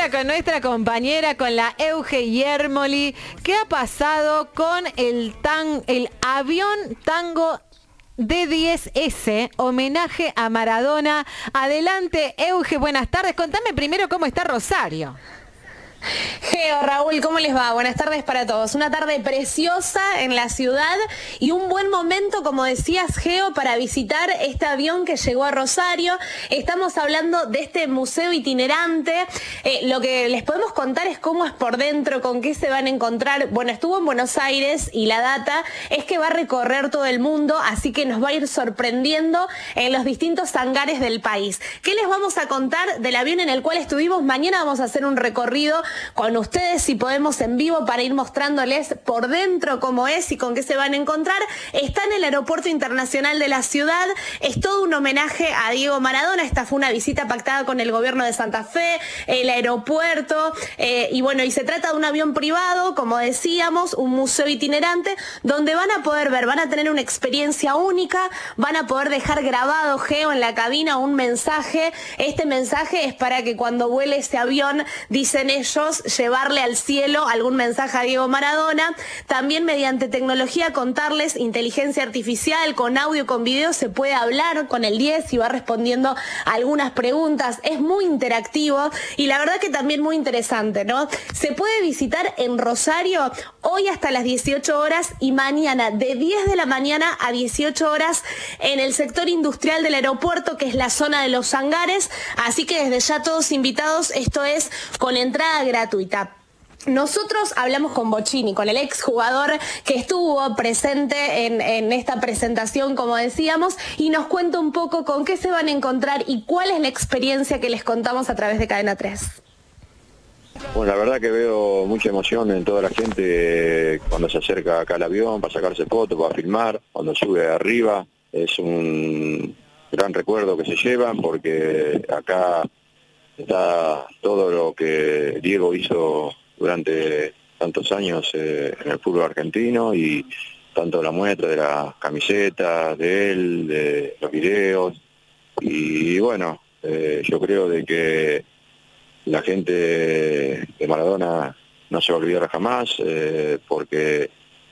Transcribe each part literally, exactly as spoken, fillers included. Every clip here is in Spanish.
ahora con nuestra compañera, con la Euge Yermoli. ¿Qué ha pasado con el, tan, el avión Tango D diez ese, homenaje a Maradona? Adelante, Euge, buenas tardes. Contame primero cómo está Rosario. Geo, Raúl, ¿cómo les va? Buenas tardes para todos. Una tarde preciosa en la ciudad y un buen momento, como decías, Geo, para visitar este avión que llegó a Rosario. Estamos hablando de este museo itinerante. Eh, lo que les podemos contar es cómo es por dentro, con qué se van a encontrar. Bueno, estuvo en Buenos Aires y la data es que va a recorrer todo el mundo, así que nos va a ir sorprendiendo en los distintos hangares del país. ¿Qué les vamos a contar del avión en el cual estuvimos? Mañana vamos a hacer un recorrido con ustedes, si podemos, en vivo, para ir mostrándoles por dentro cómo es y con qué se van a encontrar. Está en el Aeropuerto Internacional de la ciudad, es todo un homenaje a Diego Maradona. Esta fue una visita pactada con el gobierno de Santa Fe, el aeropuerto, eh, y bueno, y se trata de un avión privado, como decíamos, un museo itinerante, donde van a poder ver, van a tener una experiencia única, van a poder dejar grabado, Geo, en la cabina un mensaje. Este mensaje es para que cuando vuele ese avión, dicen ellos, llevarle al cielo algún mensaje a Diego Maradona. También mediante tecnología contarles, inteligencia artificial, con audio, con video, se puede hablar con el diez y va respondiendo algunas preguntas. Es muy interactivo y la verdad que también muy interesante, ¿no? Se puede visitar en Rosario hoy hasta las dieciocho horas y mañana de diez de la mañana a dieciocho horas en el sector industrial del aeropuerto, que es la zona de los hangares. Así que desde ya todos invitados, esto es con entrada gratuita. Nosotros hablamos con Bocchini, con el exjugador que estuvo presente en, en esta presentación, como decíamos, y nos cuenta un poco con qué se van a encontrar y cuál es la experiencia que les contamos a través de Cadena tres. Bueno, la verdad que veo mucha emoción en toda la gente cuando se acerca acá al avión para sacarse fotos, para filmar, cuando sube arriba. Es un gran recuerdo que se llevan porque acá está todo lo que Diego hizo durante tantos años eh, en el fútbol argentino, y tanto la muestra de las camisetas de él, de los videos, y bueno, eh, yo creo de que la gente de Maradona no se va a olvidar jamás, eh, porque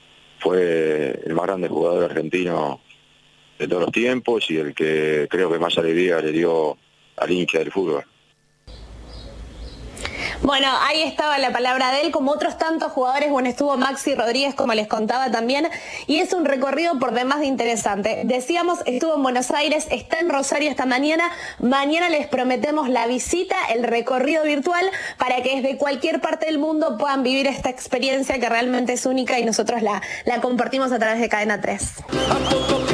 fue el más grande jugador argentino de todos los tiempos y el que creo que más alegría le dio al hincha del fútbol. Bueno, ahí estaba la palabra de él, como otros tantos jugadores. Bueno, estuvo Maxi Rodríguez, como les contaba también, y es un recorrido por demás de interesante. Decíamos, estuvo en Buenos Aires, está en Rosario esta mañana. Mañana les prometemos la visita, el recorrido virtual, para que desde cualquier parte del mundo puedan vivir esta experiencia que realmente es única y nosotros la, la compartimos a través de Cadena tres.